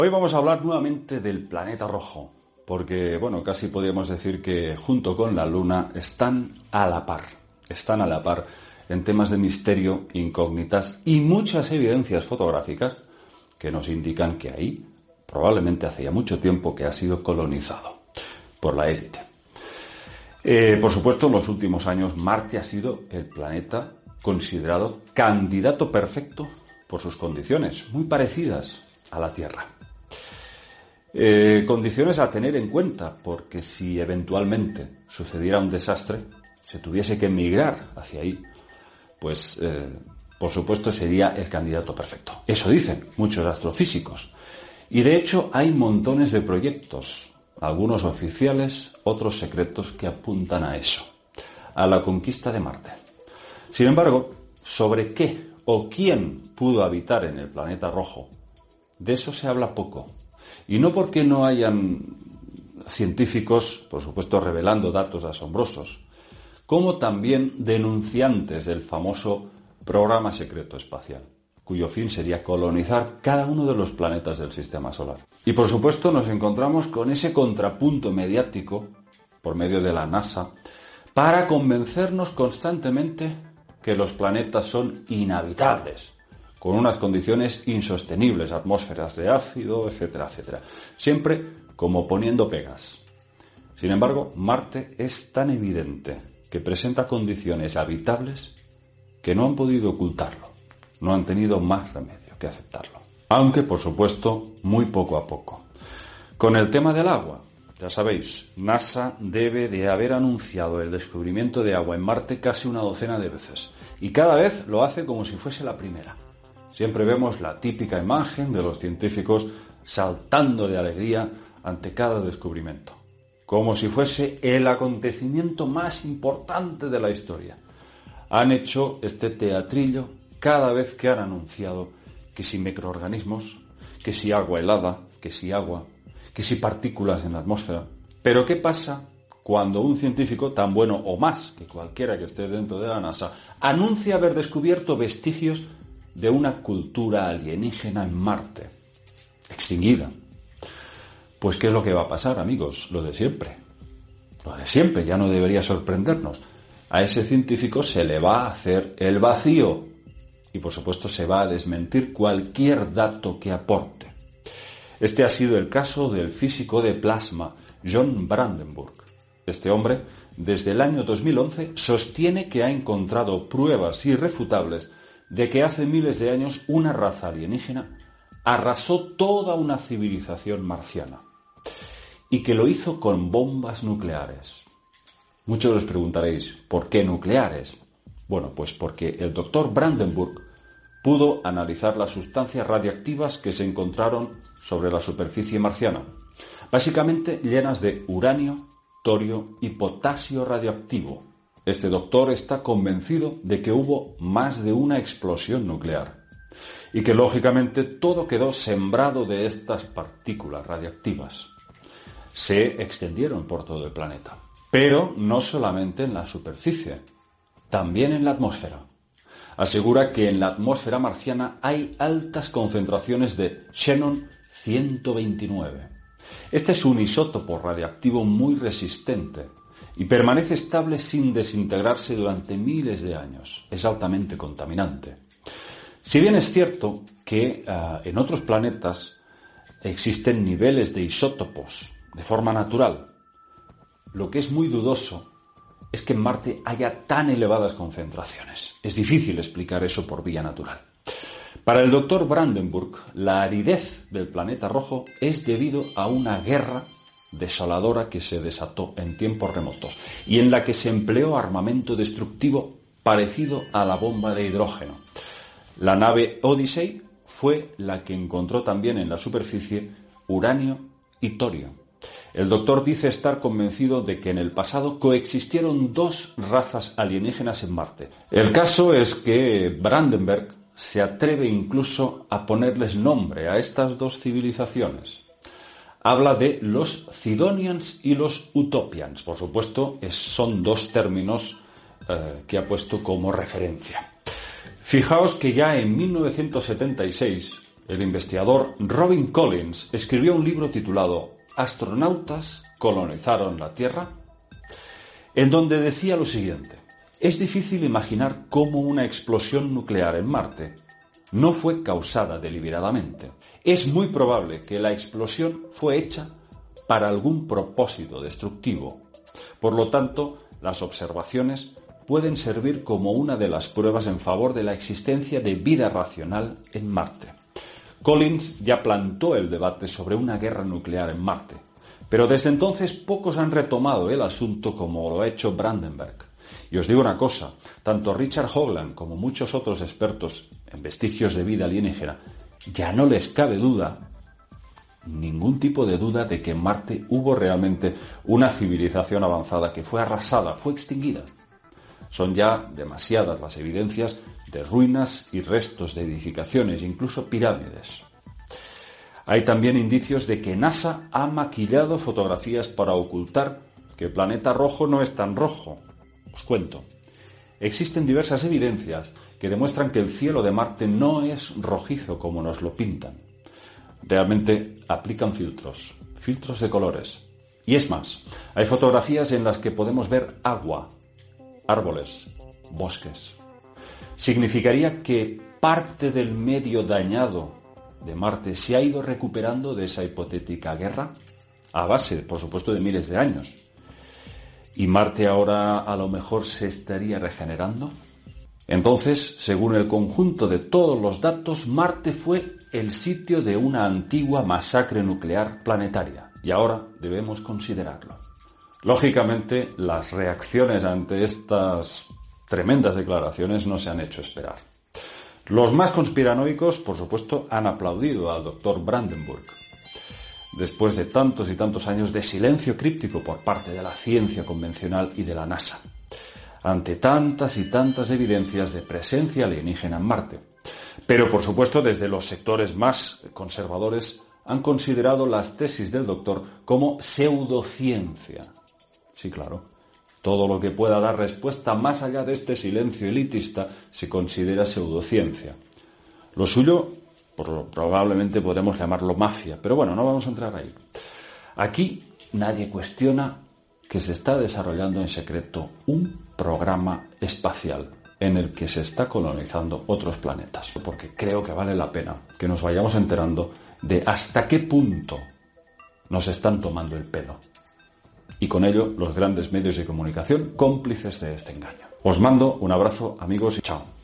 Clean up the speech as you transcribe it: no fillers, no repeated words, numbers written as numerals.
Hoy vamos a hablar nuevamente del planeta rojo, porque, casi podríamos decir que junto con la Luna están a la par en temas de misterio, incógnitas y muchas evidencias fotográficas que nos indican que ahí probablemente hace ya mucho tiempo que ha sido colonizado por la élite. Por supuesto, en los últimos años Marte ha sido el planeta considerado candidato perfecto por sus condiciones, muy parecidas a la Tierra. Condiciones a tener en cuenta, porque si eventualmente sucediera un desastre, se tuviese que emigrar hacia ahí, pues por supuesto sería el candidato perfecto. Eso dicen muchos astrofísicos. Y de hecho hay montones de proyectos, algunos oficiales, otros secretos, que apuntan a eso, a la conquista de Marte. Sin embargo, sobre qué o quién pudo habitar en el planeta rojo, de eso se habla poco. Y no porque no hayan científicos, por supuesto, revelando datos asombrosos, como también denunciantes del famoso programa secreto espacial, cuyo fin sería colonizar cada uno de los planetas del sistema solar. Y por supuesto nos encontramos con ese contrapunto mediático, por medio de la NASA, para convencernos constantemente que los planetas son inhabitables, con unas condiciones insostenibles, atmósferas de ácido, etcétera, etcétera. Siempre como poniendo pegas. Sin embargo, Marte es tan evidente que presenta condiciones habitables que no han podido ocultarlo. No han tenido más remedio que aceptarlo. Aunque, por supuesto, muy poco a poco. Con el tema del agua, ya sabéis, NASA debe de haber anunciado el descubrimiento de agua en Marte casi una docena de veces. Y cada vez lo hace como si fuese la primera. Siempre vemos la típica imagen de los científicos saltando de alegría ante cada descubrimiento, como si fuese el acontecimiento más importante de la historia. Han hecho este teatrillo cada vez que han anunciado que si microorganismos, que si agua helada, que si agua, que si partículas en la atmósfera. Pero ¿qué pasa cuando un científico tan bueno o más que cualquiera que esté dentro de la NASA anuncia haber descubierto vestigios de una cultura alienígena en Marte, extinguida? Pues ¿qué es lo que va a pasar, amigos? Lo de siempre. Lo de siempre, ya no debería sorprendernos. A ese científico se le va a hacer el vacío y, por supuesto, se va a desmentir cualquier dato que aporte. Este ha sido el caso del físico de plasma John Brandenburg. Este hombre, desde el año 2011, sostiene que ha encontrado pruebas irrefutables de que hace miles de años una raza alienígena arrasó toda una civilización marciana y que lo hizo con bombas nucleares. Muchos os preguntaréis, ¿por qué nucleares? Bueno, pues porque el doctor Brandenburg pudo analizar las sustancias radiactivas que se encontraron sobre la superficie marciana, básicamente llenas de uranio, torio y potasio radioactivo. Este doctor está convencido de que hubo más de una explosión nuclear y que lógicamente todo quedó sembrado de estas partículas radiactivas. Se extendieron por todo el planeta, pero no solamente en la superficie, también en la atmósfera. Asegura que en la atmósfera marciana hay altas concentraciones de xenón 129. Este es un isótopo radiactivo muy resistente y permanece estable sin desintegrarse durante miles de años. Es altamente contaminante. Si bien es cierto que en otros planetas existen niveles de isótopos de forma natural, lo que es muy dudoso es que en Marte haya tan elevadas concentraciones. Es difícil explicar eso por vía natural. Para el doctor Brandenburg, la aridez del planeta rojo es debido a una guerra desoladora que se desató en tiempos remotos y en la que se empleó armamento destructivo parecido a la bomba de hidrógeno. La nave Odyssey fue la que encontró también en la superficie uranio y torio. El doctor dice estar convencido de que en el pasado coexistieron dos razas alienígenas en Marte. El caso es que Brandenburg se atreve incluso a ponerles nombre a estas dos civilizaciones. Habla de los Zidonians y los Utopians. Por supuesto, son dos términos que ha puesto como referencia. Fijaos que ya en 1976 el investigador Robin Collins escribió un libro titulado ¿Astronautas colonizaron la Tierra?, en donde decía lo siguiente: es difícil imaginar cómo una explosión nuclear en Marte no fue causada deliberadamente. Es muy probable que la explosión fue hecha para algún propósito destructivo. Por lo tanto, las observaciones pueden servir como una de las pruebas en favor de la existencia de vida racional en Marte. Collins ya plantó el debate sobre una guerra nuclear en Marte, pero desde entonces pocos han retomado el asunto como lo ha hecho Brandenburg. Y os digo una cosa, tanto Richard Hoagland como muchos otros expertos en vestigios de vida alienígena ya no les cabe ningún tipo de duda de que en Marte hubo realmente una civilización avanzada que fue arrasada, fue extinguida. Son ya demasiadas las evidencias de ruinas y restos de edificaciones, incluso pirámides. Hay también indicios de que NASA ha maquillado fotografías para ocultar que el planeta rojo no es tan rojo. Os cuento. Existen diversas evidencias que demuestran que el cielo de Marte no es rojizo como nos lo pintan. Realmente aplican filtros de colores. Y es más, hay fotografías en las que podemos ver agua, árboles, bosques. Significaría que parte del medio dañado de Marte se ha ido recuperando de esa hipotética guerra, a base, por supuesto, de miles de años. ¿Y Marte ahora a lo mejor se estaría regenerando? Entonces, según el conjunto de todos los datos, Marte fue el sitio de una antigua masacre nuclear planetaria, y ahora debemos considerarlo. Lógicamente, las reacciones ante estas tremendas declaraciones no se han hecho esperar. Los más conspiranoicos, por supuesto, han aplaudido al doctor Brandenburg. Después de tantos y tantos años de silencio críptico por parte de la ciencia convencional y de la NASA, ante tantas y tantas evidencias de presencia alienígena en Marte. Pero, por supuesto, desde los sectores más conservadores han considerado las tesis del doctor como pseudociencia. Sí, claro. Todo lo que pueda dar respuesta más allá de este silencio elitista se considera pseudociencia. Lo suyo, probablemente podemos llamarlo mafia, pero bueno, no vamos a entrar ahí. Aquí nadie cuestiona que se está desarrollando en secreto un programa espacial en el que se está colonizando otros planetas, porque creo que vale la pena que nos vayamos enterando de hasta qué punto nos están tomando el pelo. Y con ello los grandes medios de comunicación cómplices de este engaño. Os mando un abrazo, amigos, y chao.